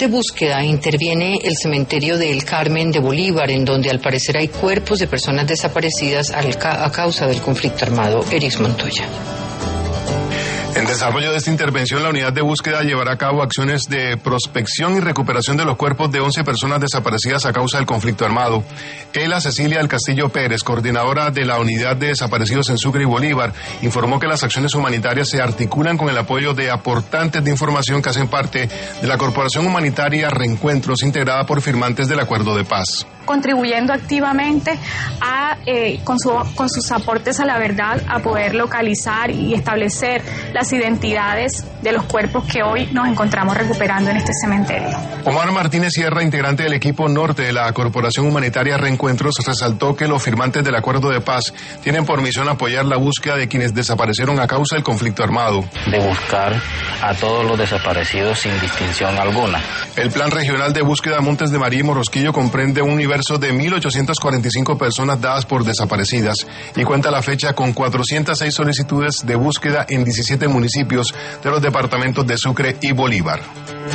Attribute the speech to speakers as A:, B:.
A: de búsqueda interviene el cementerio de El Carmen de Bolívar, en donde al parecer hay cuerpos de personas desaparecidas a causa del conflicto armado. Eris Montoya.
B: En desarrollo de esta intervención, la unidad de búsqueda llevará a cabo acciones de prospección y recuperación de los cuerpos de 11 personas desaparecidas a causa del conflicto armado. Ela Cecilia del Castillo Pérez, coordinadora de la unidad de desaparecidos en Sucre y Bolívar, informó que las acciones humanitarias se articulan con el apoyo de aportantes de información que hacen parte de la Corporación Humanitaria Reencuentros, integrada por firmantes del Acuerdo de Paz.
C: Contribuyendo activamente con sus aportes a la verdad, a poder localizar y establecer las identidades de los cuerpos que hoy nos encontramos recuperando en este cementerio.
B: Omar Martínez Sierra, integrante del equipo norte de la Corporación Humanitaria Reencuentros, resaltó que los firmantes del Acuerdo de Paz tienen por misión apoyar la búsqueda de quienes desaparecieron a causa del conflicto armado.
D: De buscar a todos los desaparecidos sin distinción alguna.
B: El Plan Regional de Búsqueda Montes de María y Morrosquillo comprende un universo de 1.845 personas dadas por desaparecidas y cuenta a la fecha con 406 solicitudes de búsqueda en 17 municipios de los departamentos de Sucre y Bolívar.